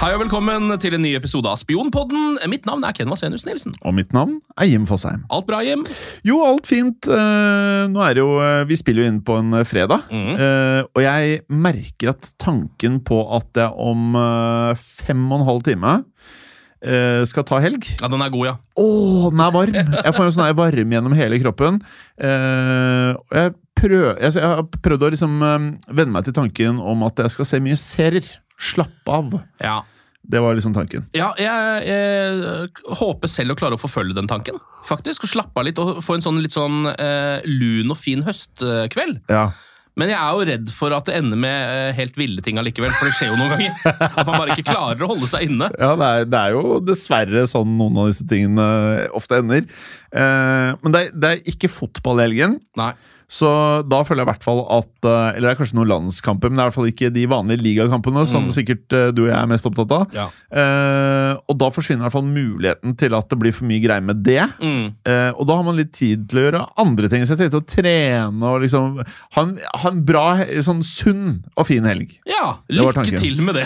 Hei og velkommen til en ny episode av Spionpodden. Mitt navn Ken Vasenius Nilsen. Og mitt navn Jim Fosheim. Alt bra, Jim? Jo, alt fint. Nå det jo, vi spiller jo inn på en fredag, og jeg merker at tanken på at jeg om 5,5 timer skal ta helg. Ja, den god, ja. Den varm. Jeg får jo sånn varme gjennom hele kroppen. Og jeg har prøvd å liksom vende meg til tanken om at jeg skal se mye serier. Slapp av. Ja. Det var liksom tanken. Ja, jeg håper selv å klare å forfølge den tanken, faktisk, og slappe av litt, og få en litt sånn lun og fin høstkveld. Ja. Men jeg jo redd for at det ender med helt ville ting allikevel, for det skjer jo noen ganger. At man bare ikke klarer å holde seg inne. Ja, det jo dessverre sånn noen av disse tingene ofte ender. Men det ikke fotball I helgen. Nei. Så da føler jeg I hvert fall at, eller det kanskje noen landskamper, men det I hvert fall ikke de vanlige ligakampene som sikkert du og jeg mest opptatt av. Ja. Og da forsvinner I hvert fall muligheten til at det blir for mye greier med det. Og da har man litt tid til å gjøre andre ting. Så jeg tenkte å trene og liksom ha en bra, sånn sunn og fin helg. Ja, lykke til med det.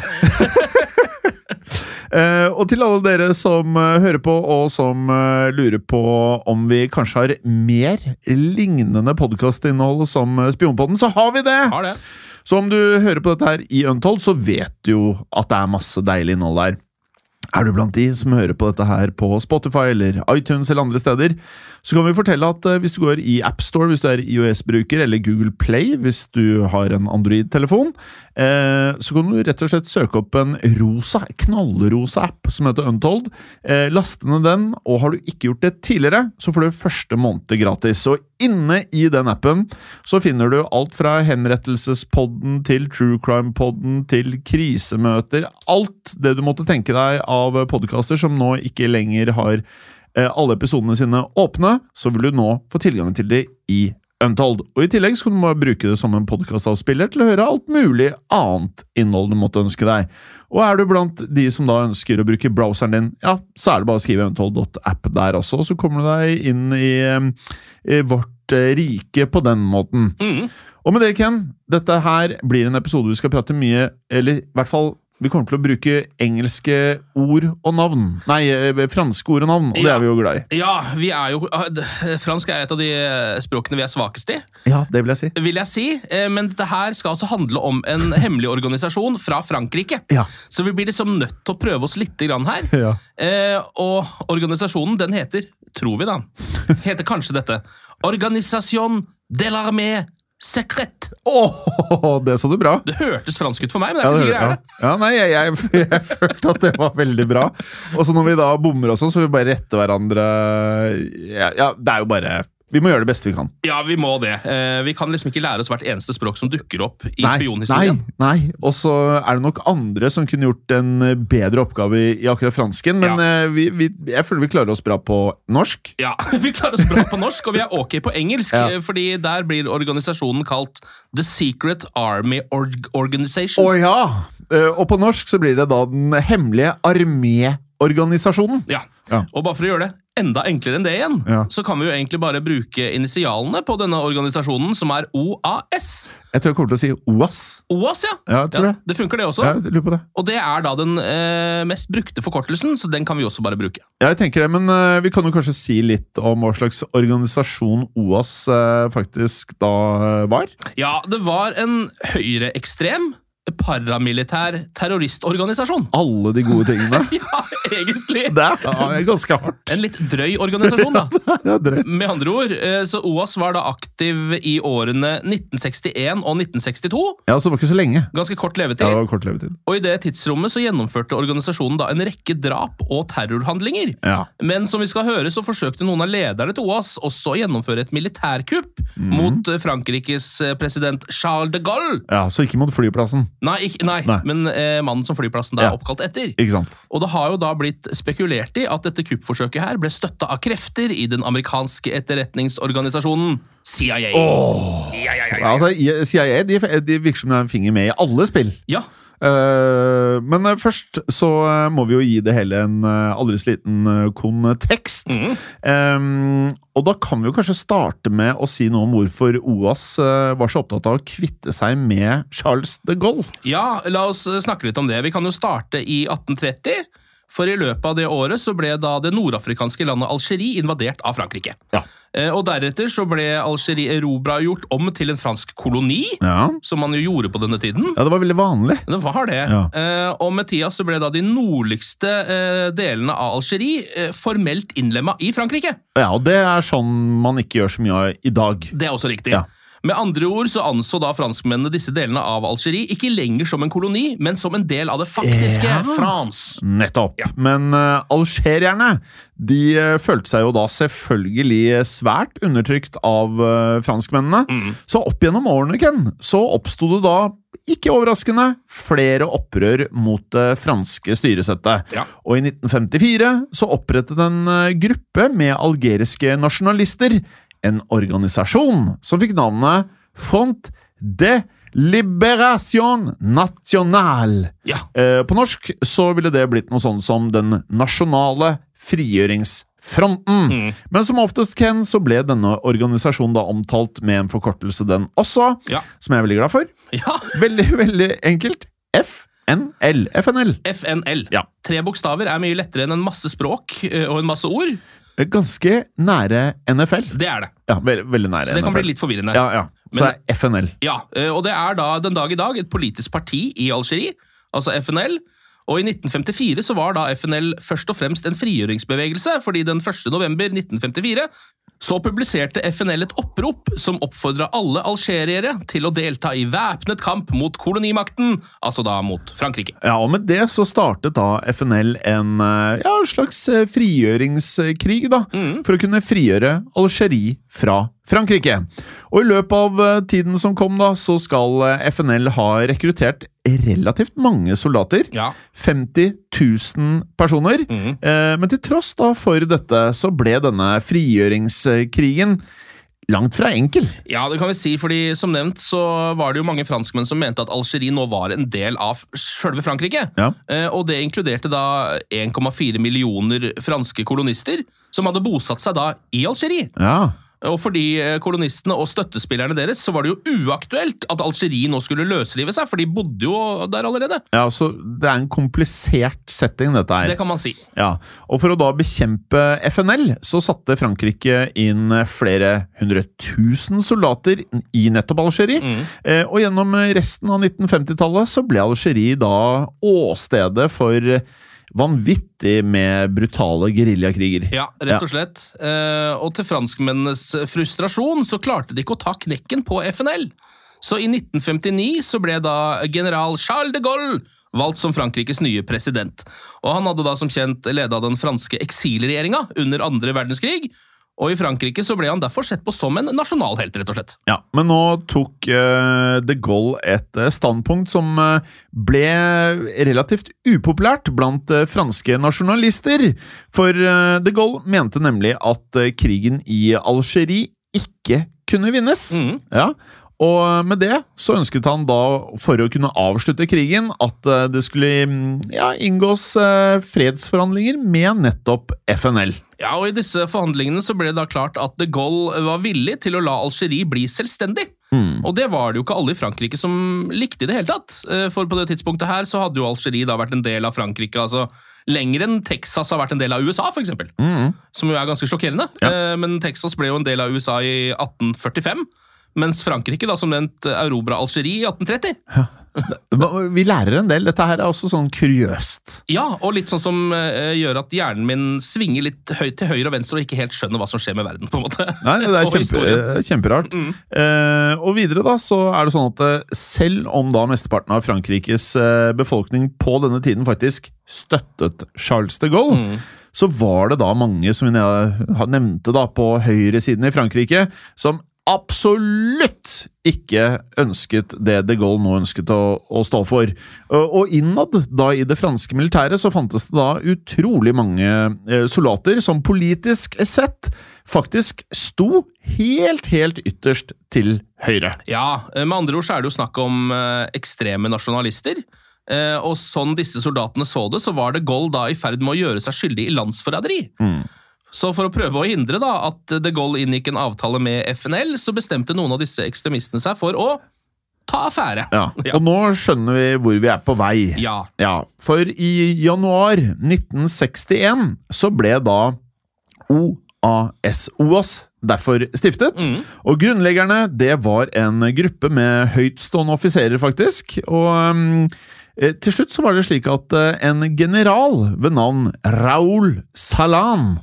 Og til alle dere som hører på og som lurer på om vi kanskje har mer lignende podcastinnhold som Spionpodden, så har vi det! Har det. Så om du hører på dette her I Untold, så vet du jo at det masse deilig innhold der. Du blant de som hører på dette her på Spotify eller iTunes eller andre steder, så kan vi fortelle at hvis du går I App Store, hvis du iOS-bruker, eller Google Play, hvis du har en Android-telefon, så kan du rett og slett søke opp en knallrosa app som heter Untold. Laste ned den, og har du ikke gjort det tidligere, så får du første måned gratis. Og inne I den appen så finner du alt fra henrettelsespodden til True Crime-podden til krisemøter, alt det du måtte tenke deg av podcaster som nå ikke lenger har alle episodene sine åpne, så vil du nå få tilgang til det I Untold. Og I tillegg skal du bare bruke det som en podcasavspiller til å høre alt mulig annet innhold du måtte ønske deg. Og du blant de som da ønsker å bruke browseren din, ja, så det bare å skrive untold.app der også, og så kommer du deg inn I vårt rike på den måten. Og med det, Ken, dette her blir en episode vi skal prate mye, eller I hvert fall vi kommer til å bruke engelske ord og navn. Nei, franske ord og navn, og det vi jo glad I. Ja, vi jo... Fransk et av de språkene vi svakest I. Ja, det vil jeg si. Men dette her skal altså handle om en hemmelig organisasjon fra Frankrike. Ja. Så vi blir liksom nødt til å prøve oss litt grann her. Ja. Og organisasjonen, den heter, tror vi da, heter kanskje dette, Organisation de l'Armée Secret. Det så du bra. Det hørtes fransk ut for meg, men det ikke sikkert det. Ja, nei, jeg følte at det var veldig bra. Og så når vi da bommer oss, så vil vi bare rette hverandre. Ja, det jo bare... Vi må gjøre det beste vi kan. Ja, vi må det. Vi kan liksom ikke lære oss hvert eneste språk som dukker opp I spionhistorien. Nei. Og så det nok andre som kunne gjort en bedre oppgave I akkurat fransken, men jeg føler vi klarer oss bra på norsk. Ja, vi klarer oss bra på norsk, og vi ok på engelsk, fordi der blir organisasjonen kalt The Secret Army Organization. Ja! Og på norsk så blir det da den hemmelige arméorganisasjonen. Ja, og bare for å gjøre det enda enklere enn det igjen, så kan vi jo egentlig bare bruke initialene på denne organisasjonen, som OAS. Jeg tror jeg kommer til å si OAS. OAS, ja. Jeg tror det. Det funker det også. Ja, jeg lurer på det. Og det da den mest brukte forkortelsen, så den kan vi også bare bruke. Ja, jeg tenker det, men vi kan jo kanskje si litt om hva slags organisasjon OAS faktisk da var? Ja, det var en høyreekstrem paramilitær terroristorganisasjon. Alle de gode tingene. Ja, egentlig. Det ganske hardt. En litt drøy organisasjon da. Ja, drøy. Med andre ord, så OAS var da aktiv I årene 1961 og 1962. Ja, så det var ikke så lenge. Ganske kort levetid. Ja, det var kort levetid. Og I det tidsrommet så gjennomførte organisasjonen da en rekke drap og terrorhandlinger. Ja. Men som vi skal høre, så forsøkte noen av lederne til OAS også å gjennomføre et militærkupp mot Frankrikes president Charles de Gaulle. Ja, så ikke mot flyplassen. Nei, men mannen som flyplassen da oppkalt etter. Ikke sant. Og det har jo da blitt spekulert I at dette kuppforsøket her ble støttet av krefter I den amerikanske etterretningsorganisasjonen CIA. Altså, CIA, de virker som de har en finger med I alle spill. Ja. Men først så må vi jo gi det hele en aldri så liten kontekst. Og da kan vi jo kanskje starte med å si noe om hvorfor OAS var så opptatt av å kvitte seg med Charles de Gaulle. Ja, la oss snakke litt om det. Vi kan jo starte i 1830, for i løpet av det året så ble da det nordafrikanske landet Algerie invadert av Frankrike. Ja. Og deretter så ble Algerie erobret og gjort om til en fransk koloni, som man jo gjorde på denne tiden. Ja, det var veldig vanlig. Det var det. Ja. Og med tida så ble da de nordligste delene av Algerie formelt innlemmet i Frankrike. Ja, og det er sånn man ikke gjør så mye av i dag. Det er også riktig. Ja. Med andre ord så anså da franskmennene disse delene av Algerie ikke lenger som en koloni, men som en del av det faktiske France. Nettopp. Ja. Men algerierne, de følte seg jo da selvfølgelig svært undertrykt av franskmennene. Så opp gjennom årene, Ken, så oppstod det da, ikke overraskende, flere opprør mot det franske styresettet. Ja. Og i 1954 så opprettet en gruppe med algeriske nasjonalister en organisasjon som fikk navnet Front de Libération Nationale. Ja. På norsk så ville det blitt noe sånn som den nasjonale frigjøringsfronten. Men som oftest, Ken, så ble denne organisasjonen da omtalt med en forkortelse den også, som jeg er veldig glad for. Ja. Veldig, veldig enkelt. FNL. FNL. Ja. 3 bokstaver er mye lettere enn en masse språk og en masse ord. Ganske nære NFL. Det er det. Ja, veldig nære NFL. Så det kan bli litt forvirrende. Ja. Så det er FNL. Ja, og det er da den dag i dag et politisk parti i Algerie, altså FNL. Og i 1954 så var da FNL først og fremst en frigjøringsbevegelse, fordi den 1. november 1954 så publiserte FNL et opprop som oppfordret alle algeriere til å delta i væpnet kamp mot kolonimakten, altså da mot Frankrike. Ja, og med det så startet da FNL en slags frigjøringskrig da, for å kunne frigjøre Algerie fra Frankrike. Og i løpet av tiden som kom da, så skal FNL ha rekruttert relativt mange soldater. Ja. 50 000 personer. Men til tross da for dette, så ble denne frigjøringskrigen langt fra enkel. Ja, det kan vi si, fordi som nevnt så var det jo mange franskmenn som mente at Algerie nå var en del av selve Frankrike. Ja. Og det inkluderte da 1,4 millioner franske kolonister som hadde bosatt seg da i Algerie. Ja. Og for de kolonistene og støttespillerne deres så var det jo uaktuelt at Algerie nå skulle løsrive seg, for de bodde jo der allerede. Ja, så det er en komplisert setting dette her. Det kan man si. Ja, og for å da bekjempe FNL så satte Frankrike inn flere 100 000 soldater i nettopp Algerie. Og gjennom resten av 1950-tallet så ble Algerie da åstedet for vanvittig med brutale guerillakriger. Ja, rett og slett. Og til franskmennenes frustrasjon så klarte de ikke å ta knekken på FNL. Så i 1959 så ble da general Charles de Gaulle valgt som Frankrikes nye president. Og han hadde da som kjent ledet den franske eksilregjeringa under 2. verdenskrig, og i Frankrike så ble han derfor sett på som en nasjonalhelt, rett og slett. Ja, men nå tok de Gaulle et standpunkt som ble relativt upopulært blant franske nasjonalister. For de Gaulle mente nemlig at krigen i Algerie ikke kunne vinnes. Ja, og med det så ønsket han da, for å kunne avslutte krigen, at det skulle inngås fredsforhandlinger med nettopp FNL. Ja, og i disse forhandlingene så ble det da klart at de Gaulle var villig til å la Algerie bli selvstendig. Og det var det jo ikke alle i Frankrike som likte i det hele tatt. For på det tidspunktet her så hadde jo Algerie da vært en del av Frankrike, altså lenger enn Texas har vært en del av USA, for eksempel. Som jo er ganske sjokkerende. Men Texas ble jo en del av USA i 1845. Mens Frankrike da som nevnt erobret Algerie i 1830. Vi lærer en del. Dette her er også sånn kuriøst. Ja, og litt sånn som gjør at hjernen min svinger litt til høyre og venstre og ikke helt skjønner hva som skjer med verden, på en måte. Nei, det er kjemperart. Og videre da, så er det sånn at selv om da mesteparten av Frankrikes befolkning på denne tiden faktisk støttet Charles de Gaulle, så var det da mange, som vi nevnte da, på høyre siden i Frankrike, som absolutt ikke ønsket det de Gaulle nå ønsket å stå for. Og innad da i det franske militæret så fantes det da utrolig mange soldater som politisk sett faktisk sto helt ytterst til høyre. Ja, med andre ord så er det jo snakk om ekstreme nasjonalister, Og sånn disse soldatene så det, så var de Gaulle da i ferd med å gjøre seg skyldig i landsforræderi. Så for å prøve å hindre da at de Gaulle inngikk en avtale med FNL, så bestemte noen av disse ekstremistene seg for å ta affære. Ja. Og nå skjønner vi hvor vi er på vei. Ja. For i januar 1961 så ble da OAS derfor stiftet, og grunnleggerne, det var en gruppe med høytstående offiserer faktisk, og til slutt så var det slik at en general ved navn Raoul Salan,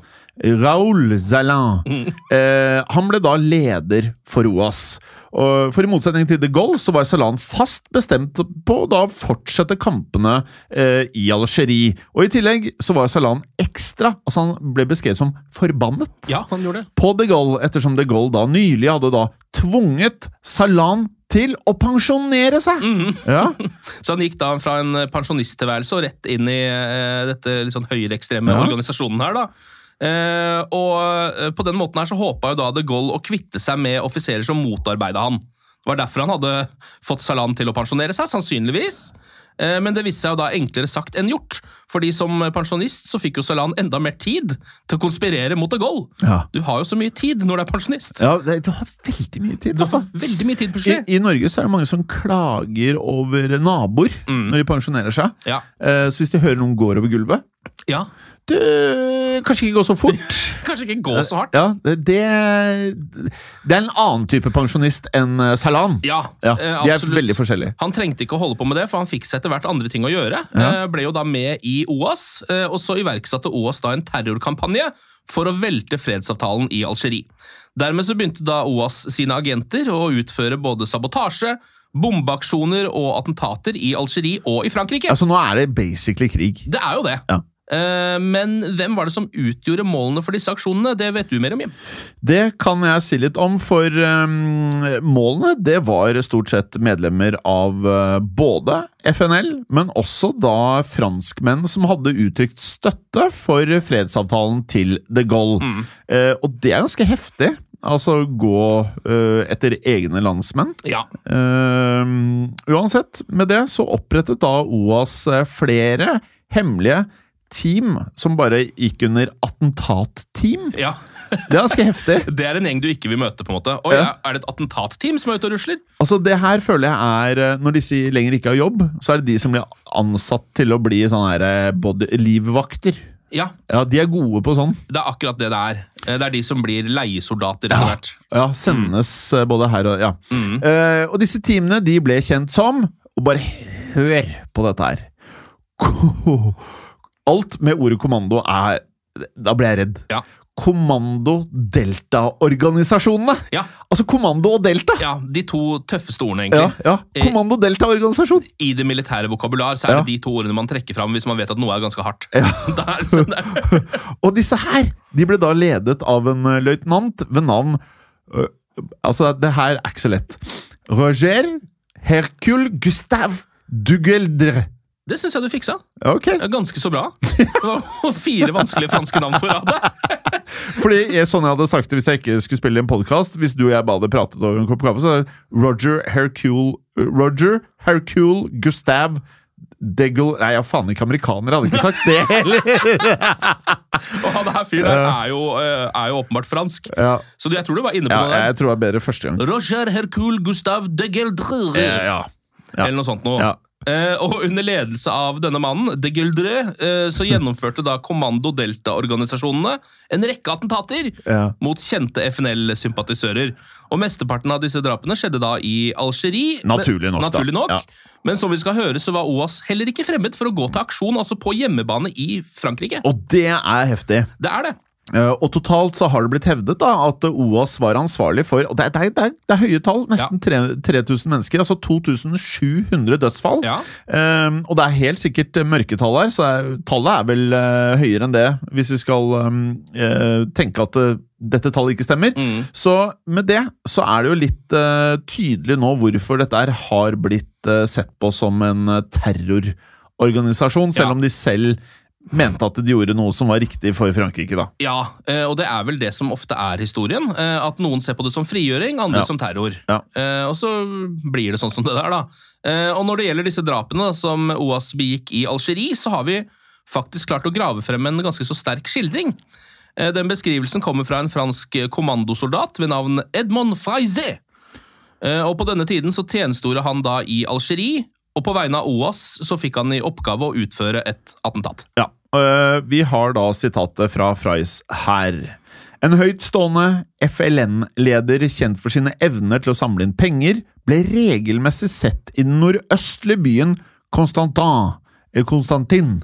han ble da leder for OAS. For i motsetning til de Gaulle så var Salan fast bestemt på å da fortsette kampene i Algerie. Og i tillegg så var Salan ekstra, altså han ble beskrevet som forbannet. Ja, han gjorde det. På de Gaulle, ettersom de Gaulle da nylig hadde da tvunget Salan til å pensjonere seg. Ja. Så han gikk da fra en pensjonisttilværelse og rett inn i dette litt sånn høyreekstreme organisasjonen her da. Og på den måten her så håpet jo da de Gaulle å kvitte seg med offiserer som motarbeidet han. Det var derfor han hadde fått Salan til å pensjonere seg, sannsynligvis. Men det viste seg jo da enklere sagt enn gjort. Fordi som pensjonist så fikk jo Salan enda mer tid til å konspirere mot de Gaulle. Ja. Du har jo så mye tid når du er pensjonist. Ja, du har veldig mye tid. Altså. Veldig mye tid plutselig. I Norge så er det mange som klager over naboer når de pensjonerer seg. Ja. Så hvis de hører noen går over gulvet, kanskje ikke gå så fort. Kanskje ikke gå så hardt. Ja, det er en annen type pensjonist enn Salan. Ja, de er veldig forskjellige. Han trengte ikke å holde på med det, for han fikk seg etter hvert andre ting å gjøre. Ble jo da med i OAS, og så iverksatte OAS da en terrorkampanje for å velte fredsavtalen i Algerie. Dermed så begynte da OAS sine agenter å utføre både sabotasje, bombeaksjoner og attentater i Algerie og i Frankrike. Altså nå er det basically krig. Det er jo det. Ja. Men hvem var det som utgjorde målene for disse aksjonene? Det vet du mer om, Jim. Det kan jeg si litt om, for målene, det var stort sett medlemmer av både FNL, men også da franskmenn som hadde uttrykt støtte for fredsavtalen til de Gaulle. Og det er ganske heftig. Altså gå etter egne landsmenn. Ja. Uansett, med det så opprettet da OAS flere hemmelige team som bare gikk under attentatteam. Ja. Det er ganske heftig. Det er en gjeng du ikke vil møte, på en måte. Og er det et attentatteam som er ute og rusler? Altså, det her føler jeg er, når disse lenger ikke har jobb, så er det de som blir ansatt til å bli sånne her både livvakter. Ja, de er gode på sånn. Det er akkurat det det er. Det er de som blir leiesoldater etter hvert. Ja, sendes både her og og disse teamene, de ble kjent som, og bare hør på dette her. Alt med ordet kommando er, da ble jeg redd. Ja. Kommando-delta-organisasjonene. Ja. Altså kommando og delta. Ja, de to tøffeste ordene egentlig. Ja. Kommando-delta-organisasjon. I det militære vokabular så er det de to ordene man trekker fram hvis man vet at noe er ganske hardt. Ja. Og disse her, de ble da ledet av en løytnant ved navn, altså det her er ikke så lett. Roger Hercule Gustave Dugueldre. Det synes jeg du fiksa. Ok. Ganske så bra. Det var 4 vanskelige franske navn for deg. Fordi sånn jeg hadde sagt det hvis jeg ikke skulle spille i en podcast, hvis du og jeg bare hadde pratet over en kopp kaffe, så er det Roger Hercule Gustave Deguel. Nei, jeg faen ikke amerikaner, hadde ikke sagt det heller. Og han her fyren der er jo åpenbart fransk. Ja. Så jeg tror du var inne på det der. Jeg tror det var bedre første gang. Roger Hercule Gustave Degueldre. Ja. Eller noe sånt noe. Ja. Og under ledelse av denne mannen, de Gueldre, så gjennomførte da Kommando-Delta-organisasjonene en rekke attentater mot kjente FNL-sympatisører. Og mesteparten av disse drapene skjedde da i Algerie. Naturlig nok. Ja. Men som vi skal høre, så var OAS heller ikke fremmed for å gå til aksjon, altså på hjemmebane i Frankrike. Og det er heftig. Det er det. Og totalt så har det blitt hevdet da at OAS var ansvarlig for, og det er høye tall, nesten 3000 mennesker, altså 2700 dødsfall, og det er helt sikkert mørketall her, så tallet er vel høyere enn det, hvis vi skal tenke at dette tallet ikke stemmer. Så med det så er det jo litt tydelig nå hvorfor dette har blitt sett på som en terrororganisasjon, selv om de selv mente at de gjorde noe som var riktig for Frankrike da. Ja, og det vel det som ofte historien, at noen ser på det som frigjøring, andre som terror. Ja. Og så blir det sånn som det der da. Og når det gjelder disse drapene da, som OAS begikk i Algerie, så har vi faktisk klart å grave frem en ganske så sterk skildring. Den beskrivelsen kommer fra en fransk kommandosoldat ved navn Edmond Fraizé. Og på denne tiden så tjenestgjorde han da i Algerie, og på vegne av OAS så fikk han i oppgave å utføre et attentat. Ja, vi har da sitatet fra Frais her. En høytstående FLN-leder kjent for sine evner til å samle inn penger, ble regelmessig sett i den nordøstlige byen Constantin.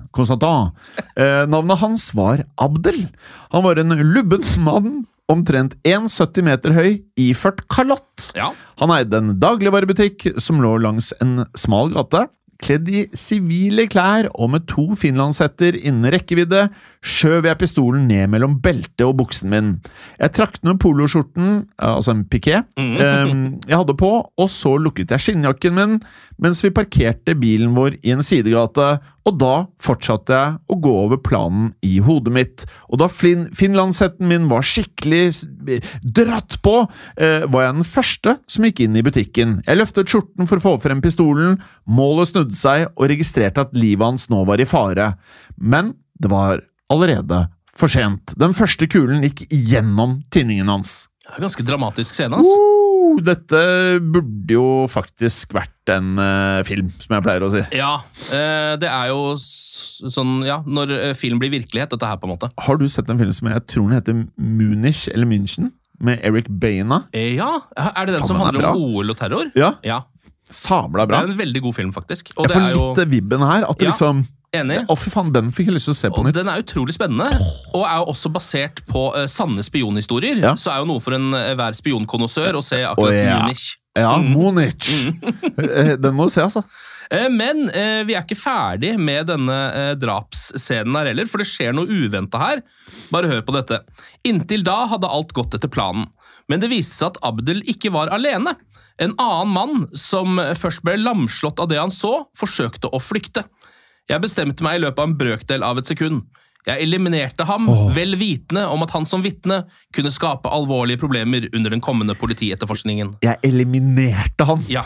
Navnet hans var Abdel. Han var en lubben mann, omtrent 1,70 meter høy, iført kalott. Ja. Han eide en dagligvarebutikk som lå langs en smal gate. Kledd i sivile klær og med 2 finlandshetter innen rekkevidde, skjøv jeg pistolen ned mellom beltet og buksen min. Jeg trakk ned poloskjorten, altså en piké, jeg hadde på, og så lukket jeg skinnjakken min, mens vi parkerte bilen vår i en sidegate, og da fortsatte jeg å gå over planen i hodet mitt. Og da finlandshetten min var skikkelig dratt på, var jeg den første som gikk inn i butikken. Jeg løftet skjorten for å få frem pistolen, målet snudde seg og registrerte at livet hans nå var i fare. Men det var allerede for sent. Den første kulen gikk gjennom tinningen hans. Det en ganske dramatisk scene, ass. Dette burde jo faktisk vært en film, som jeg pleier å si. Ja, det jo sånn, ja, når film blir virkelighet, dette her på en måte. Har du sett en film som jeg tror den heter Munich eller München, med Eric Bana? Ja, det den som handler om OL og terror? Ja. Sabla bra. Det en veldig god film, faktisk. Og jeg får litt vibben her, at det liksom... Enig. Fy faen, den fikk jeg lyst til å se på nytt. Den utrolig spennende, og jo også basert på sanne spionhistorier. Ja. Så jo noe for hver spionkonnoisseur å se akkurat Munich. Ja, Munich. Den må du se, altså. Men vi ikke ferdig med denne drapsscenen her heller, for det skjer noe uventet her. Bare hør på dette. Inntil da hadde alt gått etter planen. Men det viste seg at Abdel ikke var alene. En annen mann, som først ble lamslått av det han så, forsøkte å flykte. Jeg bestemte meg i løpet av en brøkdel av et sekund. Jeg eliminerte ham, vel vitende om at han som vitne kunne skape alvorlige problemer under den kommende politietterforskningen. Jeg eliminerte han? Ja.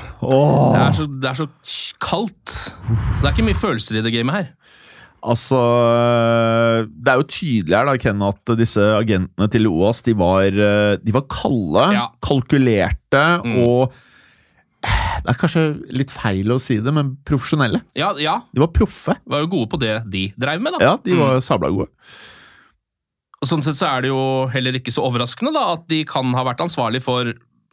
Det så kaldt. Det ikke mye følelser i det gamet her. Altså, det jo tydelig her da, Ken, at disse agentene til OAS, de var kalde, kalkulerte og... Det kanskje litt feil å si det, men profesjonelle. Ja. De var proffe. De var jo gode på det de drev med, da. Ja, de var sabla gode. Og sånn sett så det jo heller ikke så overraskende da, at de kan ha vært ansvarlig for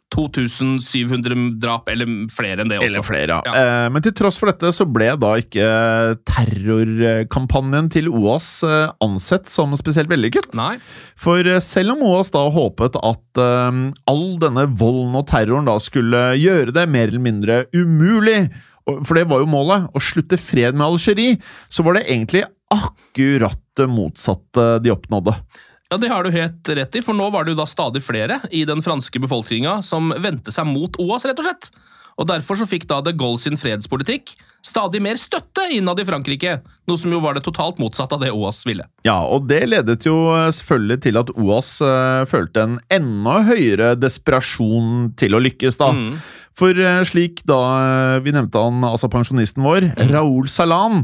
2700 drap, eller flere enn det også. Eller flere, ja. Men til tross for dette så ble da ikke terrorkampanjen til OAS ansett som spesielt vellykket. Nei. For selv om OAS da håpet at all denne volden og terroren da skulle gjøre det mer eller mindre umulig, for det var jo målet, å slutte fred med Algerie, så var det egentlig akkurat det motsatte de oppnådde. Ja, det har du helt rett i, for nå var det jo da stadig flere i den franske befolkningen som vendte seg mot OAS, rett og slett. Og derfor så fikk da de Gaulle sin fredspolitikk stadig mer støtte innad i Frankrike, noe som jo var det totalt motsatt av det OAS ville. Ja, og det ledet jo selvfølgelig til at OAS følte en enda høyere desperasjon til å lykkes da. For slik da vi nevnte han, altså pensjonisten vår, Raoul Salan,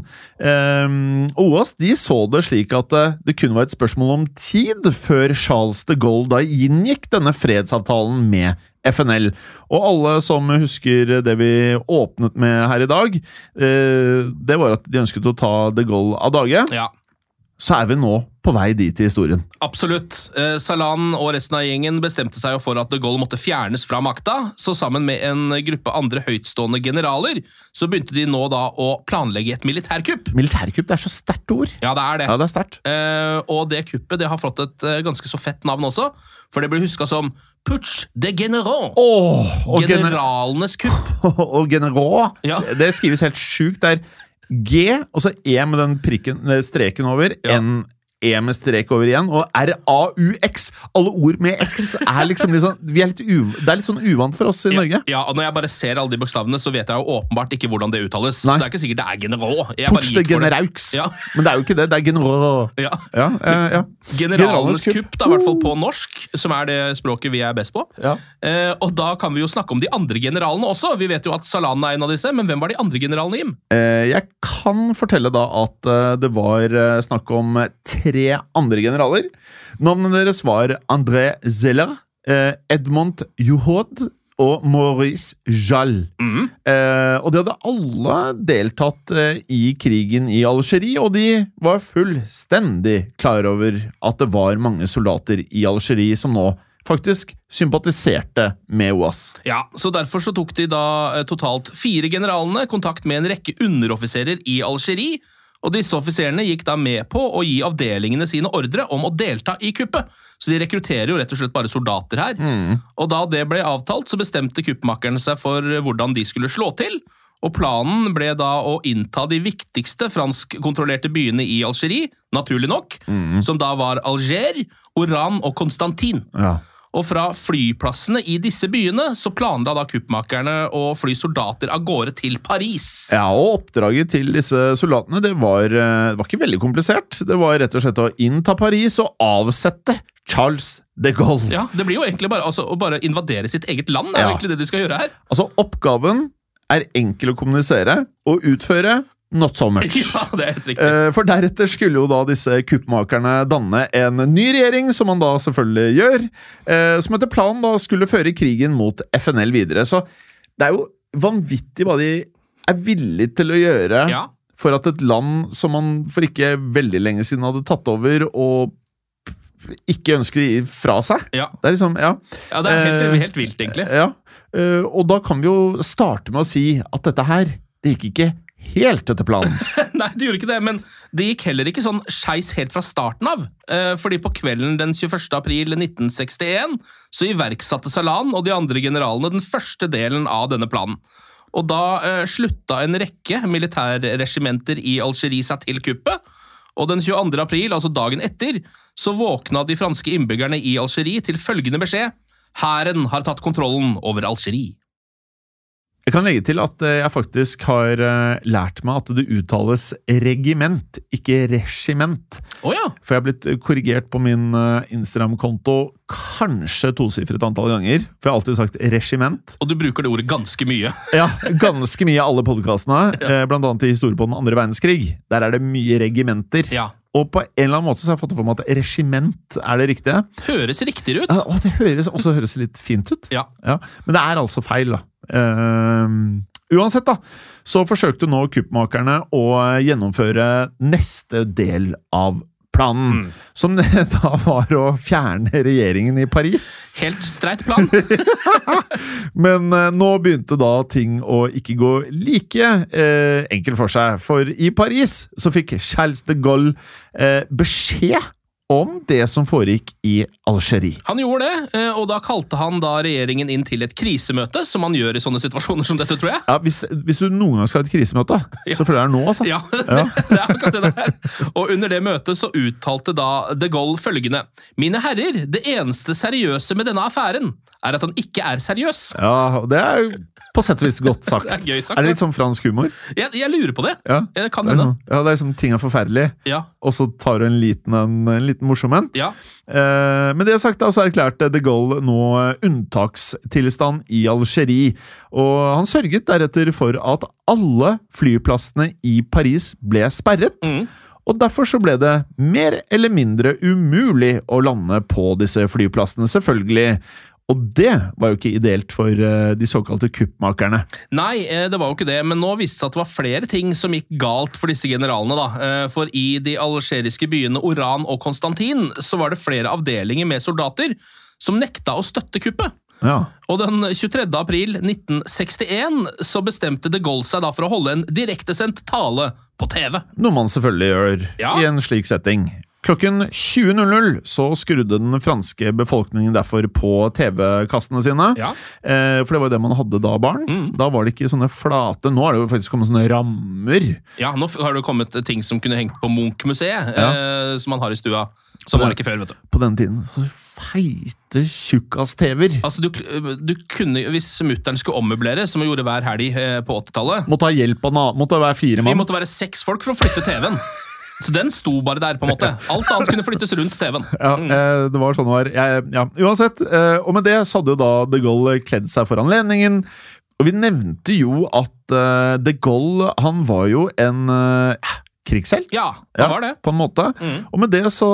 OAS de så det slik at det kun var et spørsmål om tid før Charles de Gaulle da inngikk denne fredsavtalen med FNL. Og alle som husker det vi åpnet med her i dag, det var at de ønsket å ta de Gaulle av dage. Ja. Så vi nå på vei dit i historien. Absolutt. Salan og resten av gjengen bestemte seg jo for at de Gaulle måtte fjernes fra makta, så sammen med en gruppe andre høytstående generaler, så begynte de nå da å planlegge et militærkupp. Militærkupp, det så sterkt ord. Ja, det det. Ja, det sterkt. Og det kuppet, det har fått et ganske så fett navn også, for det ble husket som Putsch de Generaux. Generalenes kupp. Og Generaux, det skrives helt sjukt der. G, og så E med den prikken, streken over, E med strek over igjen, og R-A-U-X. Alle ord med X liksom litt sånn, det er litt sånn uvant for oss i Norge. Ja, og når jeg bare ser alle de bokstavene, så vet jeg jo åpenbart ikke hvordan det uttales. Nei. Så det er ikke sikkert det er generå. Puts det generaux. Ja. Men det er jo ikke det, det er generå. Ja. Generalenes kupp, da, i hvert fall på norsk, som er det språket vi er best på. Ja. Og da kan vi jo snakke om de andre generalene også. Vi vet jo at Salan er en av disse, men hvem var de andre generalene, Jim? Jeg kan fortelle da at det var snakk om 3 andre generaler. Navnene deres var André Zeller, Edmond Johaud og Maurice Jal. Og de hadde alle deltatt i krigen i Algerie, og de var fullstendig klar over at det var mange soldater i Algerie som nå faktisk sympatiserte med OAS. Ja, så derfor så tok de da totalt 4 generalene kontakt med en rekke underoffiserer i Algerie, og disse offiserene gikk da med på å gi avdelingene sine ordre om å delta i kuppet. Så de rekrutterer jo rett og slett bare soldater her. Og da det ble avtalt, så bestemte kuppmakerne seg for hvordan de skulle slå til, og planen ble da å innta de viktigste franskkontrollerte byene i Algerie, naturlig nok, som da var Alger, Oran og Constantine. Ja. Og fra flyplassene i disse byene så planla da kuppmakerne å fly soldater av gårde til Paris. Ja, og oppdraget til disse soldatene, det var ikke veldig komplisert. Det var rett og slett å innta Paris og avsette Charles de Gaulle. Ja, det blir jo egentlig bare å bare invadere sitt eget land, det er jo egentlig det de skal gjøre her. Altså, oppgaven er enkel å kommunisere og utføre not so much. Ja, det er helt riktig. For deretter skulle jo da disse kuppmakerne danne en ny regjering, som man da selvfølgelig gjør, som etter planen da skulle føre krigen mot FNL videre. Så det er jo vanvittig hva de er villige til å gjøre for at et land som man for ikke veldig lenge siden hadde tatt over og ikke ønsker å gi fra seg. Ja. Det er liksom, ja, det er helt vilt egentlig. Ja, og da kan vi jo starte med å si at dette her, det gikk ikke helt etter planen. Nei, det gjorde ikke det, men det gikk heller ikke sånn skeis helt fra starten av. Fordi på kvelden den 21. april 1961 så iverksatte Salan og de andre generalene den første delen av denne planen. Og da slutta en rekke militærregimenter i Algerie seg til kuppet, og den 22. april, altså dagen etter, så våkna de franske innbyggerne i Algerie til følgende beskjed: Hæren har tatt kontrollen over Algerie. Jeg kan legge til at jeg faktisk har lært meg at det uttales regiment, ikke regiment. Ja. For jeg har blitt korrigert på min Instagram-konto kanskje 2-sifret antall ganger, for jeg har alltid sagt regiment. Og du bruker det ordet ganske mye. Ja, ganske mye i alle podcastene, blant annet i historie på den andre verdenskrig. Der er det mye regimenter. Ja. Og på en eller annen måte så har jeg fått det for meg at regiment er det riktige. Høres riktigere ut. Ja, og det høres litt fint ut. Ja. Men det er altså feil da. Uansett da, så forsøkte nå kuppmakerne å gjennomføre neste del av planen, som det da var å fjerne regjeringen i Paris. Helt streit plan. Men nå begynte da ting å ikke gå like enkelt for seg, for i Paris så fikk Charles de Gaulle beskjed om det som foregikk i Algerie. Han gjorde det, og da kalte han da regjeringen inn til et krisemøte, som man gjør i sånne situasjoner som dette, tror jeg. Ja, hvis du noen gang skal ha et krisemøte, så føler jeg det nå, altså. Ja, det er akkurat det der. Og under det møtet så uttalte da de Gaulle følgende: Mine herrer, det eneste seriøse med denne affæren er at han ikke er seriøs. Ja, det er jo på sett og vis godt sagt. Det er gøy sagt. Er det litt sånn fransk humor? Jeg lurer på det. Ja. Det kan hende. Ja, det er liksom ting er forferdelig, og så tar du en liten morsom en. Ja. Men det sagt da, så erklærte de Gaulle nå unntakstilstand i Algerie, og han sørget deretter for at alle flyplassene i Paris ble sperret, og derfor så ble det mer eller mindre umulig å lande på disse flyplassene, selvfølgelig. Og det var jo ikke ideelt for de såkalte kuppmakerne. Nei, det var jo ikke det, men nå viste det seg at det var flere ting som gikk galt for disse generalene da. For i de algeriske byene Oran og Constantine så var det flere avdelinger med soldater som nekta å støtte kuppet. Ja. Og den 23. april 1961 så bestemte de Gaulle seg da for å holde en direktesendt tale på TV. Noe man selvfølgelig gjør i en slik setting. Klokken 20.00 så skrudde den franske befolkningen derfor på TV-kastene sine. Ja. For det var jo det man hadde da, barn. Da var det ikke sånne flate. Nå er det jo faktisk kommet sånne rammer. Ja, nå har det kommet ting som kunne hengt på Munch-museet, som man har i stua. Som var ikke før, vet du. På den tiden. Feite tjukkas-TV-er. Altså, du kunne, hvis mutteren skulle ommøblere, som vi gjorde hver helg på 80-tallet. Måtte ha hjelp av måtte være 4 mann. Vi måtte være 6 folk for å flytte TV-en. Så den sto bare der, på en måte. Alt annet kunne flyttes rundt TV-en. Ja, det var sånn det var. Ja. Uansett, og med det så hadde jo da De Gaulle kledd seg for anledningen. Og vi nevnte jo at De Gaulle, han var jo en krigshelt. Ja, det var det. På en måte. Og med det så,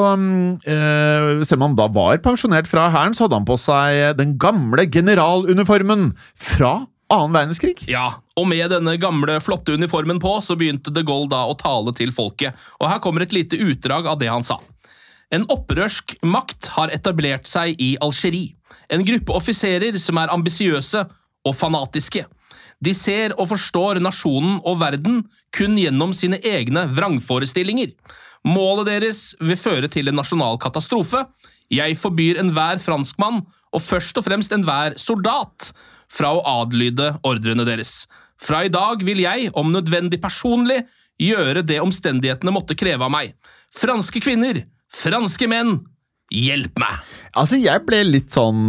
selv om han da var pensjonert fra hæren, så hadde han på seg den gamle generaluniformen fra 2. verdenskrig. Ja, og med denne gamle, flotte uniformen på, så begynte De Gaulle da å tale til folket. Og her kommer et lite utdrag av det han sa. En opprørsk makt har etablert seg i Algerie. En gruppe offiserer som er ambisiøse og fanatiske. De ser og forstår nasjonen og verden kun gjennom sine egne vrangforestillinger. Målet deres vil føre til en nasjonal katastrofe. Jeg forbyr enhver franskmann, og først og fremst enhver soldat, fra å adlyde ordrene deres. Fra i dag vil jeg, om nødvendig personlig, gjøre det omstendighetene måtte kreve av meg. Franske kvinner, franske menn, hjelp meg! Altså, jeg ble litt sånn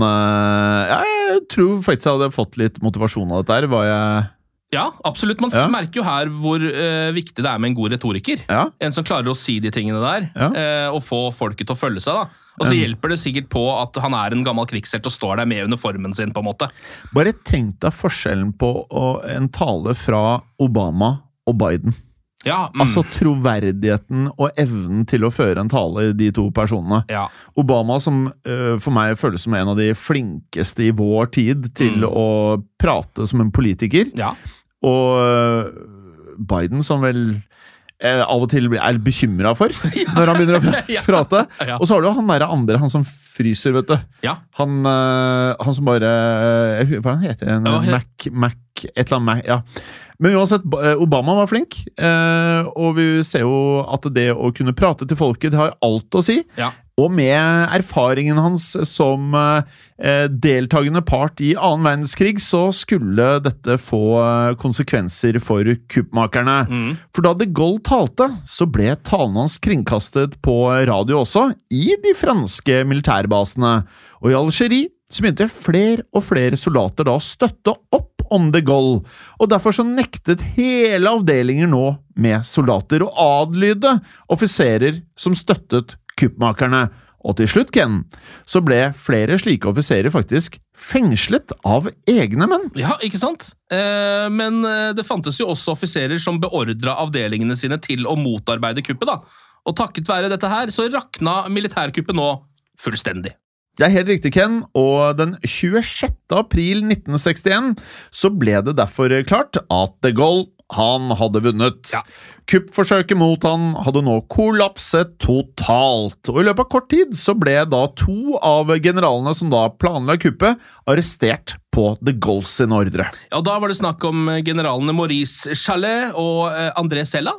jeg tror faktisk jeg hadde fått litt motivasjon av dette her. Var jeg... Ja, absolutt. Man merker jo her hvor viktig det er med en god retoriker. Ja. En som klarer å si de tingene der, og få folket til å følge seg. Da. Og så hjelper det sikkert på at han er en gammel krigshelt og står der med uniformen sin, på en måte. Bare tenk deg forskjellen på en tale fra Obama og Biden. Ja, Altså troverdigheten og evnen til å føre en tale i de to personene. Ja. Obama, som for meg føles som en av de flinkeste i vår tid til å prate som en politiker. Ja. Og Biden, som vel av og til er bekymret for når han begynner å prate. Ja. Og så har du han der andre, han som fryser, vet du. Ja. Han som bare hva heter han? Mac, et eller annet Mac, ja. Men uansett, Obama var flink, og vi ser jo at det å kunne prate til folket, det har alt å si. Ja. Og med erfaringen hans som deltagende part i 2. verdenskrig, så skulle dette få konsekvenser for kuppmakerne. For da De Gaulle talte, så ble talen hans kringkastet på radio også, i de franske militærbasene. Og i Algerie så begynte flere og flere soldater da å støtte opp om De Gaulle, og derfor så nektet hele avdelinger nå med soldater å adlyde offiserer som støttet kuppmakerne. Og til slutt, Ken, så ble flere slike offiserer faktisk fengslet av egne menn. Ja, ikke sant? Men det fantes jo også offiserer som beordret avdelingene sine til å motarbeide kuppet, da. Og takket være dette her, så rakna militærkuppet nå fullstendig. Det er helt riktig, Ken, og den 26. april 1961 så ble det derfor klart at De Gaulle, han hadde vunnet. Ja. Kuppforsøket mot han hadde nå kollapset totalt, og i løpet av kort tid så ble da 2 av generalene som da planla kuppet, arrestert på De Gaulle sin ordre. Ja, da var det snakk om generalene Maurice Chalet og André Sella.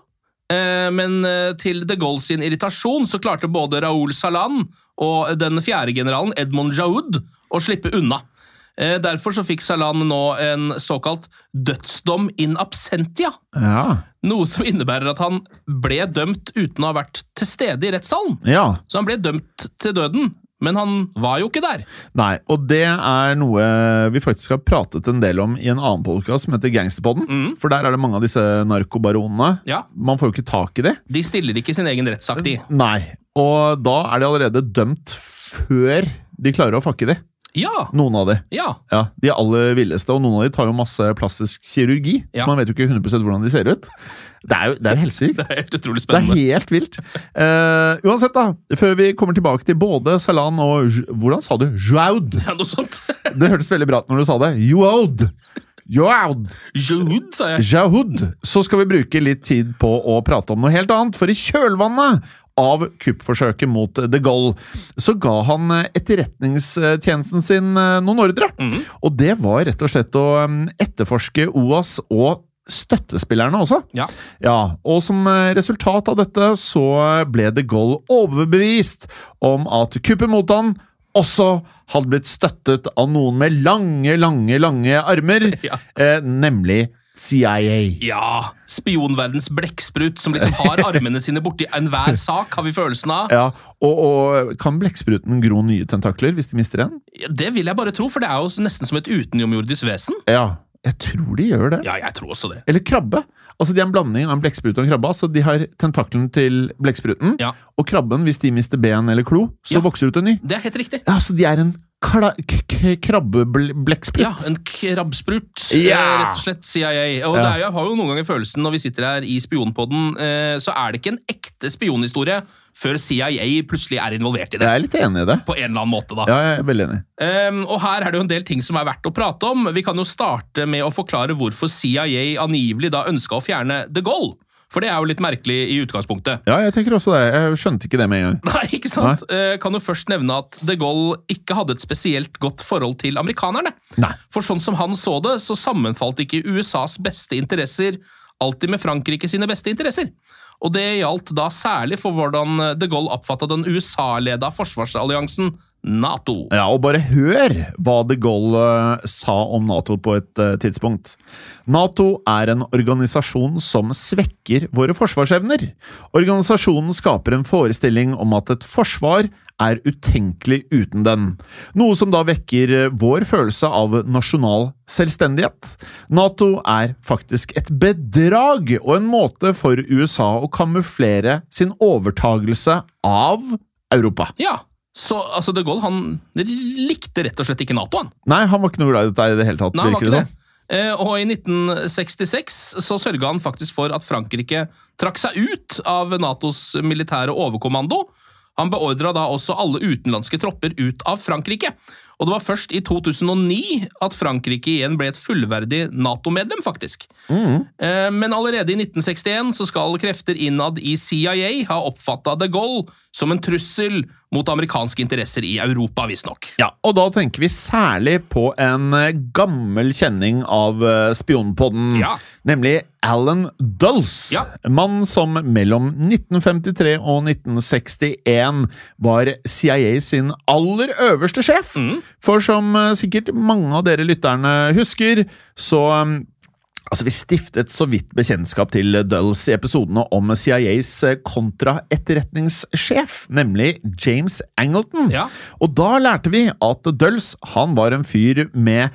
Men til De Gaulle sin irritasjon så klarte både Raoul Salan og den 4. generalen Edmond Jaoud å slippe unna. Derfor så fikk Salan nå en såkalt dødsdom in absentia. Ja. Noe som innebærer at han ble dømt uten å ha vært til stede i rettssalen. Ja. Så han ble dømt til døden, men han var jo ikke der. Nei, og det er noe vi faktisk har pratet en del om i en annen podcast som heter Gangsterpodden, for der er det mange av disse narkobaronene. Ja. Man får jo ikke tak i det. De stiller ikke sin egen rettssak, de. Nei, og da er de allerede dømt før de klarer å fakke det. Ja. Noen av de. Ja. Ja, de aller villeste, og noen av de tar jo masse plastisk kirurgi, så man vet jo ikke 100% hvordan de ser ut. Det er jo helt sykt. Det er helt utrolig spennende. Det er helt vilt. Uansett da, før vi kommer tilbake til både Salan og, hvordan sa du? Jaoud. Ja, noe sånt. Det hørtes veldig bra ut når du sa det. Jaoud, sa jeg. Jaoud. Så skal vi bruke litt tid på å prate om noe helt annet, for i kjølvannet av kuppforsøket mot De Gaulle, så ga han etterretningstjenesten sin noen ordre. Og det var rett og slett å etterforske OAS og støttespillerne også. Ja. Ja, og som resultat av dette så ble de Gaulle overbevist om at kuppet mot han også hadde blitt støttet av noen med lange armer, Ja. Nemlig CIA. Ja, spionverdens blekksprut som liksom har armene sine borti enhver sak, har vi følelsen av. Ja, og kan blekkspruten gro nye tentakler hvis de mister en? Det vil jeg bare tro, for det er jo nesten som et utenomjordisk vesen. Ja, jeg tror de gjør det. Ja, jeg tror også det. Eller krabbe. Altså, de er en blanding av en blekksprut og en krabbe. Altså, de har tentaklen til blekkspruten, Ja. og krabben, hvis de mister ben eller klo, så Ja. vokser ut en ny. Det er helt riktig. Ja, så de er en krabbeblekksprut. Ja, en krabbsprut, Ja. rett og slett CIA. Og det er jo, jeg har jo noen ganger følelsen når vi sitter her i spionpodden, så er det ikke en ekte spionhistorie før CIA plutselig er involvert i det. Jeg er litt enig i det. På en eller annen måte, da. Ja, jeg er veldig enig. Og her er det jo en del ting som er verdt å prate om. Vi kan jo starte med å forklare hvorfor CIA angivelig da ønska å fjerne de Gaulle. For det er jo litt merkelig i utgangspunktet. Ja, jeg tenker også det. Jeg skjønte ikke det med en gang. Nei, ikke sant? Kan jo først nevne at de Gaulle ikke hadde et spesielt godt forhold til amerikanerne. Nei. For sånn som han så det, så sammenfalt ikke USAs beste interesser alltid med Frankrike sine beste interesser. Og det gjaldt da særlig for hvordan de Gaulle oppfattet den USA-leda forsvarsalliansen NATO. Ja, og bare hør hva de Gaulle sa om NATO på et tidspunkt. NATO er en organisasjon som svekker våre forsvarsevner. Organisasjonen skaper en forestilling om at et forsvar er utenkelig uten den. Noe som da vekker vår følelse av nasjonal selvstendighet. NATO er faktisk et bedrag og en måte for USA å kamuflere sin overtagelse av Europa. Ja, så altså de Gaulle han likte rett og slett ikke NATO, han. Nei, han var ikke noe glad i dette i det hele tatt, Nei, han var virker det ikke det. Og i 1966 så sørget han faktisk for at Frankrike trakk seg ut av NATOs militære overkommando. Han beordret da også alle utenlandske tropper ut av Frankrike. Og det var først i 2009 at Frankrike igjen ble et fullverdig NATO-medlem, faktisk. Men allerede i 1961 så skal krefter innad i CIA ha oppfattet de Gaulle som en trussel mot amerikanske interesser i Europa, visstnok. Ja, og da tenker vi særlig på en gammel kjenning av spionpodden, Ja. nemlig Alan Dulles. Ja. En mann som mellom 1953 og 1961 var CIA sin aller øverste sjef. For som sikkert mange av dere lytterne husker, så vi stiftet så vidt bekjentskap til Dulles i episodene om CIAs kontraetterretningssjef, nemlig James Angleton. Ja. Og da lærte vi at Dulles, han var en fyr med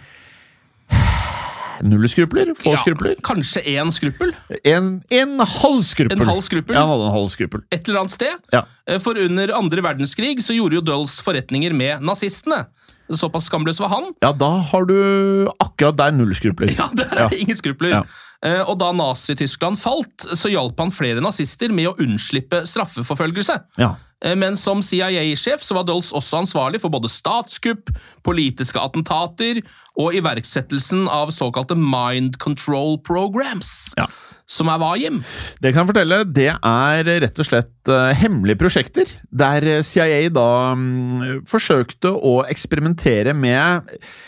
null skrupler, få skrupler. Kanskje én skruppel. En halv skruppel. En halv skruppel. Ja, han hadde en halv skruppel. Et eller annet sted. Ja. For under andre verdenskrig så gjorde jo Dulles forretninger med nazistene. Såpass skamløs var han. Ja, da har du akkurat der null skrupler. Ja, der er det ingen skrupler. Ja. Og da Nazi-Tyskland falt, så hjalp han flere nazister med å unnslippe straffeforfølgelse. Ja. Men som CIA-sjef så var Dulles også ansvarlig for både statskupp, politiske attentater og iverksettelsen av såkalte mind control programs. Ja. Som er hva, Jim? Det kan jeg fortelle, det er rett og slett hemmelige prosjekter, der CIA da forsøkte å eksperimentere med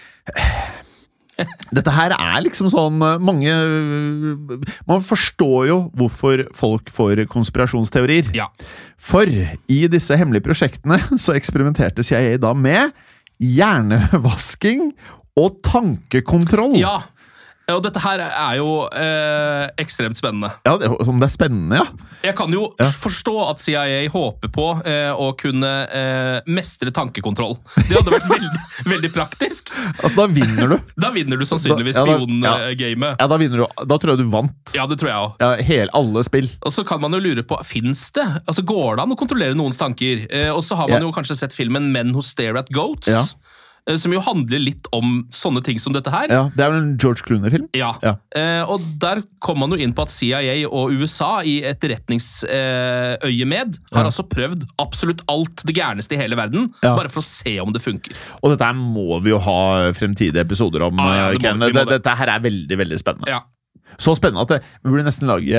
dette her er liksom sånn man forstår jo hvorfor folk får konspirasjonsteorier. Ja. For i disse hemmelige prosjektene så eksperimenterte CIA da med hjernevasking og tankekontroll. Ja, og dette her er jo ekstremt spennende. Ja, om det er spennende, ja. Jeg kan jo forstå at CIA håper på å kunne mestre tankekontroll. Det hadde vært veldig praktisk. Altså, da vinner du. Da vinner du sannsynligvis spiongamet. Ja, da vinner du. Da tror jeg du vant. Ja, det tror jeg også. Ja, alle spill. Og så kan man jo lure på, finnes det? Altså, går det an å kontrollere noens tanker? Og så har man jo kanskje sett filmen Men Who Stare at Goats. Ja. Som jo handler litt om sånne ting som dette her. Ja, det er jo en George Clooney-film. Ja, og der kom man jo inn på at CIA og USA i etterretningsøyemed har altså prøvd absolutt alt det gærneste i hele verden, bare for å se om det funker. Og dette her må vi jo ha fremtidige episoder om, Ken. Dette her er veldig, veldig spennende. Ja. Så spennende at vi burde nesten lage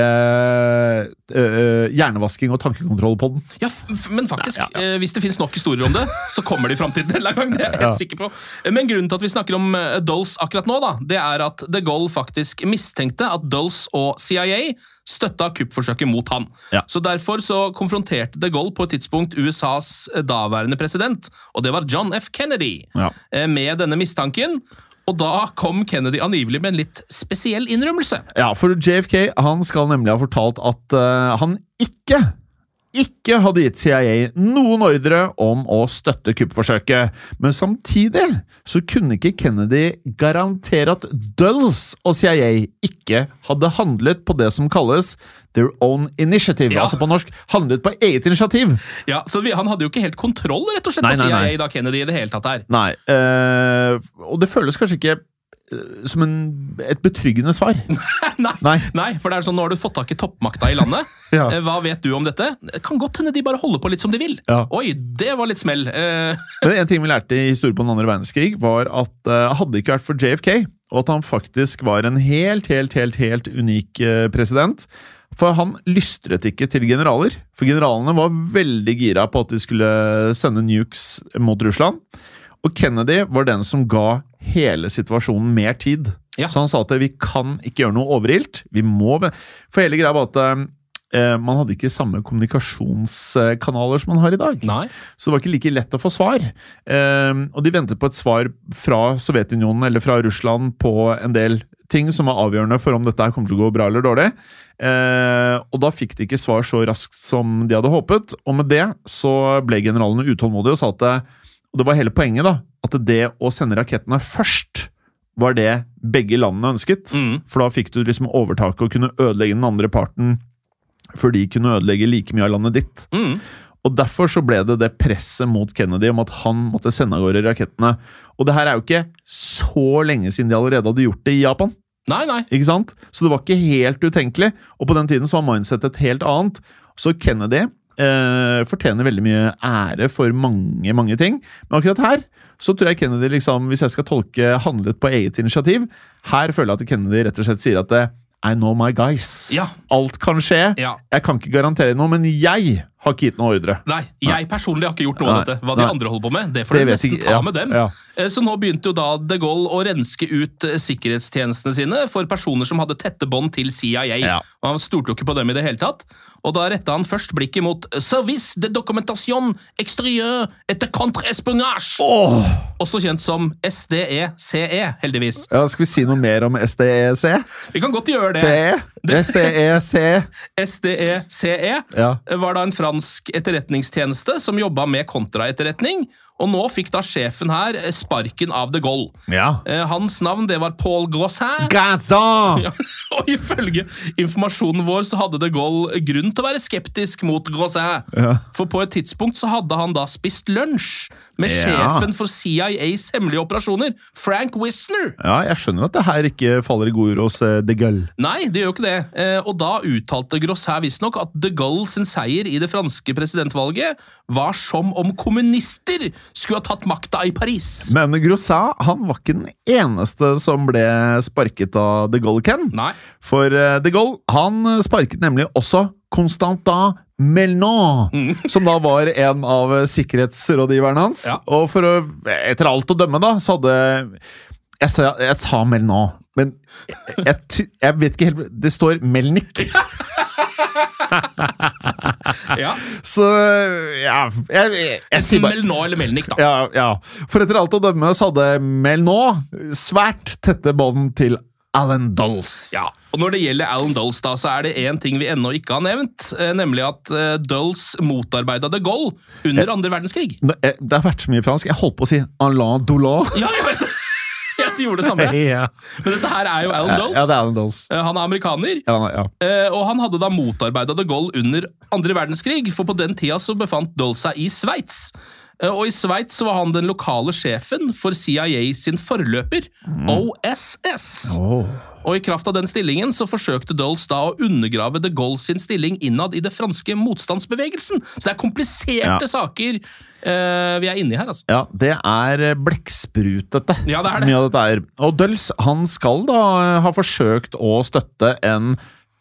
hjernevasking og tankekontroll på den. Ja, men faktisk, hvis det finnes nok historier om det, så kommer de i fremtiden en eller annen gang, det er jeg helt sikker på. Men grunnen til at vi snakker om Dulles akkurat nå, da, det er at de Gaulle faktisk mistenkte at Dulles og CIA støtta kuppforsøket mot han. Ja. Så derfor så konfronterte de Gaulle på et tidspunkt USAs daværende president, og det var John F. Kennedy, med denne mistanken. Og da kom Kennedy angivelig med en litt spesiell innrømmelse. Ja, for JFK, han skal nemlig ha fortalt at han ikke hadde gitt CIA noen ordre om å støtte kuppforsøket. Men samtidig så kunne ikke Kennedy garantere at Dulles og CIA ikke hadde handlet på det som kalles their own initiative, altså på norsk, handlet på eget initiativ. Ja, så han hadde jo ikke helt kontroll, rett og slett, på CIA da Kennedy i det hele tatt her. Nei, og det føles kanskje ikke som et betryggende svar. Nei, for det er sånn, nå har du fått tak i toppmakta i landet. Hva vet du om dette? Kan godt hende de bare holder på litt som de vil. Oi, det var litt smell. Men en ting vi lærte i historien på den andre verdenskrig var at hadde ikke vært for JFK, og at han faktisk var en helt unik president, for han lystret ikke til generaler, for generalene var veldig gira på at de skulle sende nukes mot Russland, og Kennedy var den som ga hele situasjonen mer tid. Så han sa at vi kan ikke gjøre noe overilt, vi må... For hele greia var at man hadde ikke samme kommunikasjonskanaler som man har i dag. Nei. Så det var ikke like lett å få svar. Og de ventet på et svar fra Sovjetunionen eller fra Russland på en del ting som var avgjørende for om dette her kommer til å gå bra eller dårlig. Og da fikk de ikke svar så raskt som de hadde håpet, og med det så ble generalene utålmodige og sa at og det var hele poenget da, at det å sende rakettene først var det begge landene ønsket, for da fikk du liksom overtaket og kunne ødelegge den andre parten før de kunne ødelegge like mye av landet ditt. Og derfor så ble det presset mot Kennedy om at han måtte sende av gårde rakettene. Og det her er jo ikke så lenge siden de allerede hadde gjort det i Japan. Nei. Ikke sant? Så det var ikke helt utenkelig, og på den tiden så var mindsetet helt annet. Så Kennedy fortjener veldig mye ære for mange ting. Men akkurat her, så tror jeg Kennedy, liksom, hvis jeg skal tolke handlet på eget initiativ, her føler jeg at Kennedy rett og slett sier at I know my guys. Alt kan skje. Jeg kan ikke garantere noe, men jeg har ikke gitt noen ordre. Nei, jeg personlig har ikke gjort noe av dette. Hva de andre holder på med, det får de nesten ta med dem. Så nå begynte jo da de Gaulle å renske ut sikkerhetstjenestene sine for personer som hadde tette bånd til CIA. Og han stolte jo ikke på dem i det hele tatt. Og da rettet han først blikket mot Service de Documentation Extérieur et de Contre-Espionnage. Også kjent som SDECE, heldigvis. Ja, skal vi si noe mer om SDEC? Vi kan godt gjøre det. SDEC. SDECE var da en fransk etterretningstjeneste som jobbet med kontraetterretning, og nå fikk da sjefen her sparken av de Gaulle. Hans navn, det var Paul Grossin. Og ifølge informasjonen vår så hadde de Gaulle grunn til å være skeptisk mot Grossin. For på et tidspunkt så hadde han da spist lunsj med sjefen for CIAs hemmelige operasjoner, Frank Wisner. Ja, jeg skjønner at det her ikke faller i god ord hos de Gaulle. Nei, det gjør jo ikke det. Og da uttalte Grossin visstnok at de Gaulle sin seier i det franske presidentvalget var som om kommunister skulle ha tatt makta i Paris. Men Grossin, han var ikke den eneste som ble sparket av de Gaulle, Ken. Nei. For de Gaulle, han sparket nemlig også Constantin Melnon, som da var en av sikkerhetsrådgiverne hans. Og etter alt å dømme da, så hadde... Jeg sa Melnon, men jeg vet ikke helt... Det står Melnik. Så jeg sier bare Melnon eller Melnik da. For etter alt å dømme så hadde Melnon svært tette bånd til Alan Dulles. Og når det gjelder Alan Dulles da, så er det en ting vi ennå ikke har nevnt, nemlig at Dulles motarbeidet de Gaulle under andre verdenskrig. Det har vært så mye fransk. Jeg holdt på å si Alain Dulles. Ja, jeg vet det. De gjorde det samme. Men dette her er jo Alan Dulles. Ja, det er Alan Dulles. Han er amerikaner. Og han hadde da motarbeidet de Gaulle under andre verdenskrig, for på den tida så befant Dulles seg i Sveits. Og i Sveits var han den lokale sjefen for CIA sin forløper, OSS. Og i kraft av den stillingen så forsøkte Dulles da å undergrave de Gaulle sin stilling innad i det franske motstandsbevegelsen. Så det kompliserte saker vi inne i her, altså. Ja, det blekksprutete. Ja, det det. Mye av dette Og Dulles, han skal da ha forsøkt å støtte en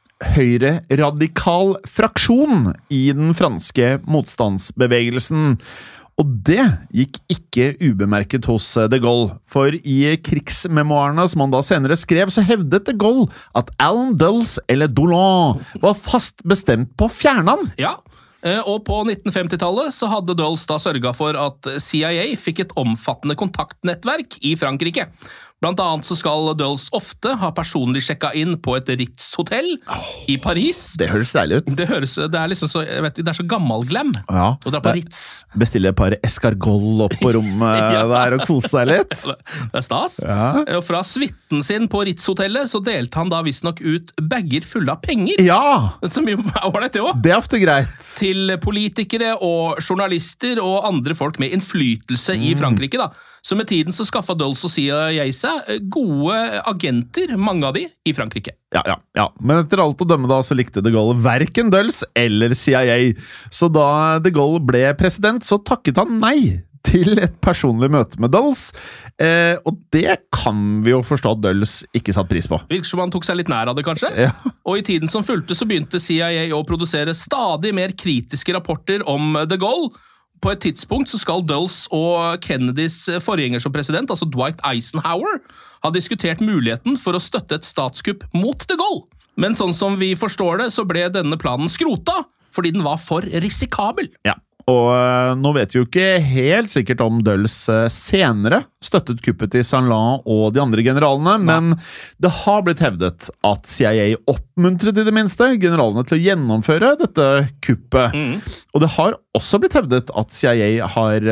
høyre-radikal fraksjon i den franske motstandsbevegelsen. Og det gikk ikke ubemerket hos de Gaulle, for i krigsmemoarene som han da senere skrev, så hevdet de Gaulle at Alan Dulles eller Doulon var fast bestemt på å fjerne han. Ja, og på 1950-tallet så hadde Dulles da sørget for at CIA fikk et omfattende kontaktnettverk i Frankrike. Blant annet så skal Dulles ofte ha personlig sjekket inn på et Ritz-hotell i Paris. Det høres deilig ut. Det liksom så, jeg vet, det så gammelglem å dra på Ritz. Bestille et par escargoll opp på rommet der og kose seg litt. Det stas. Og fra suiten sin på Ritz-hotellet så delte han da visstnok ut bagger fulle av penger. Ja! Så mye var det også. Det ofte greit. Til politikere og journalister og andre folk med innflytelse i Frankrike da. Så med tiden så skaffet Dulles og CIA seg gode agenter, mange av de, i Frankrike. Ja. Men etter alt å dømme da, så likte de Gaulle hverken Dulles eller CIA. Så da de Gaulle ble president, så takket han nei til et personlig møte med Dulles. Og det kan vi jo forstå at Dulles ikke satt pris på. Virker som han tok seg litt nær av det, kanskje? Ja. Og i tiden som fulgte så begynte CIA å produsere stadig mer kritiske rapporter om de Gaulle. På et tidspunkt så skal Dulles og Kennedys forgjenger som president, altså Dwight Eisenhower, ha diskutert muligheten for å støtte et statskupp mot de Gaulle. Men sånn som vi forstår det, så ble denne planen skrota, fordi den var for risikabel. Ja, og nå vet vi jo ikke helt sikkert om Dulles senere støttet kuppet til Saint-Lan og de andre generalene, men det har blitt hevdet at CIA oppmuntret i det minste generalene til å gjennomføre dette kuppet. Og det har også blitt hevdet at CIA har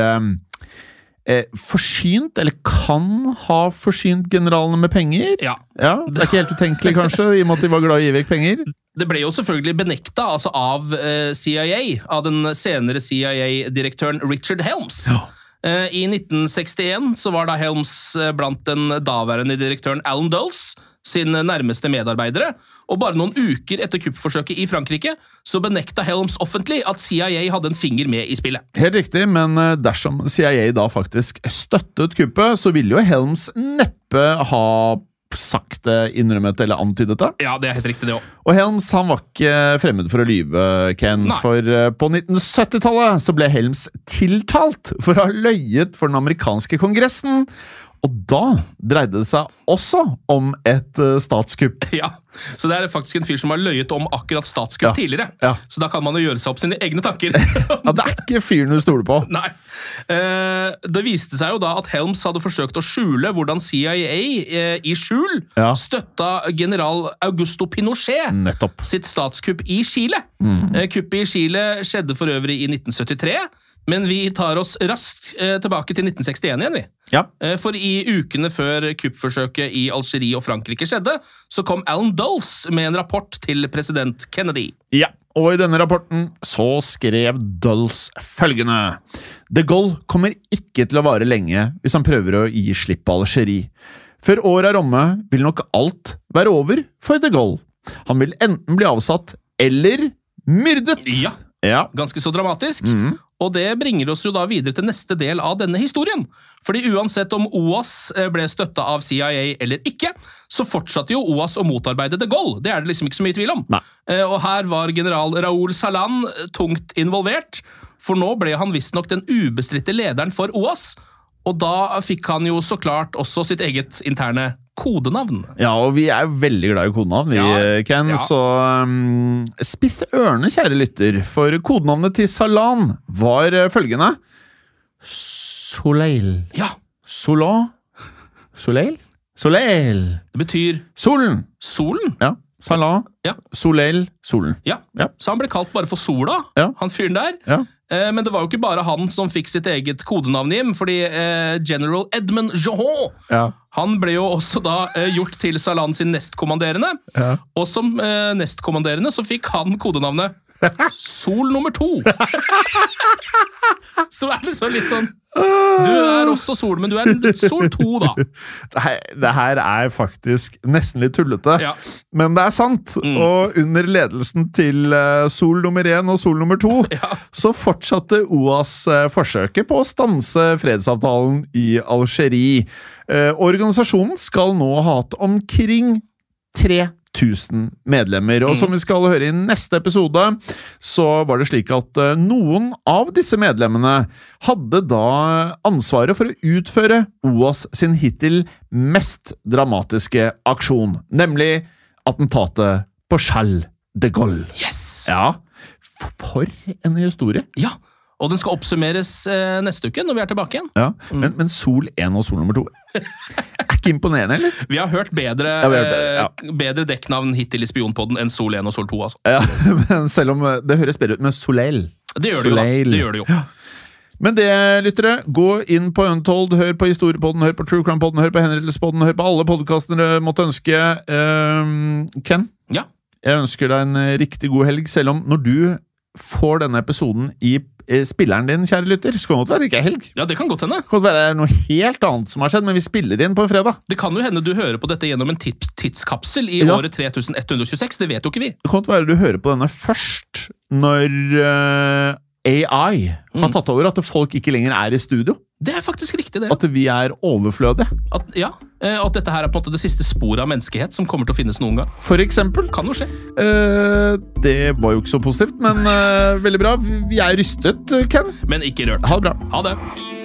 forsynt, eller kan ha forsynt generalene med penger. Ja. Det er ikke helt utenkelig kanskje, i og med at de var glad i å gi vekk penger. Det ble jo selvfølgelig benekta altså av CIA, av den senere CIA-direktøren Richard Helms. I 1961 så var da Helms blant den daværende direktøren Alan Dulles sin nærmeste medarbeidere, og bare noen uker etter kuppforsøket i Frankrike så benekta Helms offentlig at CIA hadde en finger med i spillet. Helt riktig, men dersom CIA da faktisk støttet kuppet, så ville jo Helms neppe ha sagt det, innrømmet eller antydet det. Ja, det er helt riktig det også. Og Helms, han var ikke fremmed for å lyve, Ken. Nei. For på 1970-tallet så ble Helms tiltalt for å ha løyet for den amerikanske kongressen. Og da dreide det seg også om et statskupp. Ja, så det er faktisk en fyr som har løyet om akkurat statskupp tidligere. Ja. Så da kan man jo gjøre seg opp sine egne tanker. Ja, det er ikke fyren du stoler på. Nei. Det viste seg jo da at Helms hadde forsøkt å skjule hvordan CIA i skjul støtta general Augusto Pinochet sitt statskupp i Chile. Kuppet i Chile skjedde for øvrig i 1973, men vi tar oss raskt tilbake til 1961 igjen, vi. Ja. For i ukene før kuppforsøket i Algerie og Frankrike skjedde, så kom Alan Dulles med en rapport til president Kennedy. Ja, og i denne rapporten så skrev Dulles følgende: De Gaulle kommer ikke til å vare lenge hvis han prøver å gi slipp på Algerie. Før året er omme vil nok alt være over for de Gaulle. Han vil enten bli avsatt eller myrdet. Ja, ganske så dramatisk. Og det bringer oss jo da videre til neste del av denne historien. Fordi uansett om OAS ble støttet av CIA eller ikke, så fortsatte jo OAS å motarbeide de Gaulle. Det er det liksom ikke så mye tvil om. Og her var general Raoul Salan tungt involvert, for nå ble han visstnok den ubestridte lederen for OAS, og da fikk han jo så klart også sitt eget interne kodenavn. Ja, og vi er veldig glad i kodenavn, Ken, så spiss ørene, kjære lytter, for kodenavnet til Salan var følgende: Soleil. Ja. Soleil? Soleil. Det betyr solen. Solen? Ja. Salan. Ja. Soleil. Solen. Ja. Så han ble kalt bare for Sola, han fyren der. Ja. Men det var jo ikke bare han som fikk sitt eget kodenavn hjem, fordi General Edmund Johan, han ble jo også da gjort til Salan sin nestkommanderende, og som nestkommanderende så fikk han kodenavnet Sol nummer 2. Så det så litt sånn, du også sol, men du sol 2 da. Det her faktisk nesten litt tullete, Ja. men det sant. Og under ledelsen til sol nummer 1 og sol nummer 2, så fortsatte OAS forsøket på å stanse fredsavtalen i Algerie. Organisasjonen skal nå ha hatt omkring 3000 medlemmer, og som vi skal høre i neste episode, så var det slik at noen av disse medlemmene hadde da ansvaret for å utføre OAS sin hittil mest dramatiske aksjon, nemlig attentatet på Charles de Gaulle. Yes! Ja, for en historie. Ja, og den skal oppsummeres neste uke når vi tilbake igjen. Ja, men sol 1 og sol nummer 2 ikke imponerende, eller? Vi har hørt bedre, bedre dekknavn hittil i Spionpodden enn sol 1 og sol 2, altså. Ja, men selv om det høres bedre ut med Soleil. Det gjør det jo da, det gjør det jo. Ja. Men det, lyttere, gå inn på Untold, hør på Historiepodden, hør på True Crime Podden, hør på Henrettelsespodden, hør på alle podcastene dere måtte ønske. Ken? Ja? Jeg ønsker deg en riktig god helg, selv om når du får denne episoden i spilleren din, kjære lytter, så kan det være ikke helg. Ja, det kan godt hende. Det kan være noe helt annet som har skjedd, men vi spiller inn på en fredag. Det kan jo hende du hører på dette gjennom en tidskapsel i året 3126, det vet jo ikke vi. Det kan være du hører på denne først når AI har tatt over, at folk ikke lenger i studio. Det faktisk riktig, det. At vi overflødige. At dette her på en måte det siste sporet av menneskehet som kommer til å finnes noen gang. For eksempel. Kan jo skje. Det var jo ikke så positivt, men veldig bra. Vi rystet, Ken. Men ikke rørt. Ha det bra. Ha det.